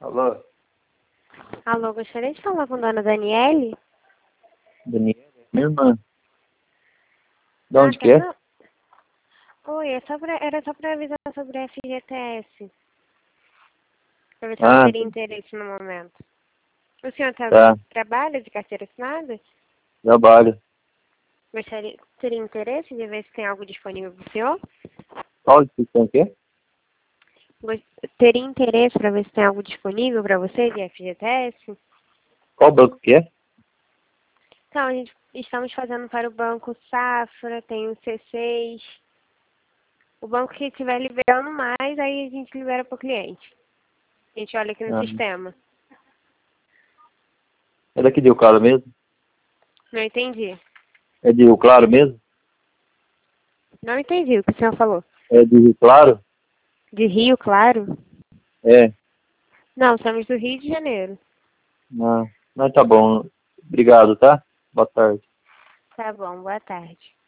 Alô? Alô, gostaria de falar com a dona Daniele? Daniela? Minha irmã. De onde que é? Não. Oi, era só para avisar sobre a FGTS. Para ver se ela Ah, teria interesse no momento. O senhor tá. trabalha de carteira assinada? Trabalho. Teria interesse de ver se tem algo disponível para o senhor? Qual instituição que é? Teria interesse para ver se tem algo disponível para você de FGTS? Qual banco que é? Então, estamos fazendo para o Banco Safra, tem o C6. O banco que estiver liberando mais, aí a gente libera para o cliente. A gente olha aqui no Ah, sistema. é daqui de Rio Claro mesmo? Não entendi. É de Rio Claro mesmo? Não entendi o que o senhor falou. É de Rio Claro? De Rio, claro? É. Não, somos do Rio de Janeiro. Ah, mas tá bom. Obrigado, tá? Boa tarde. Tá bom, boa tarde.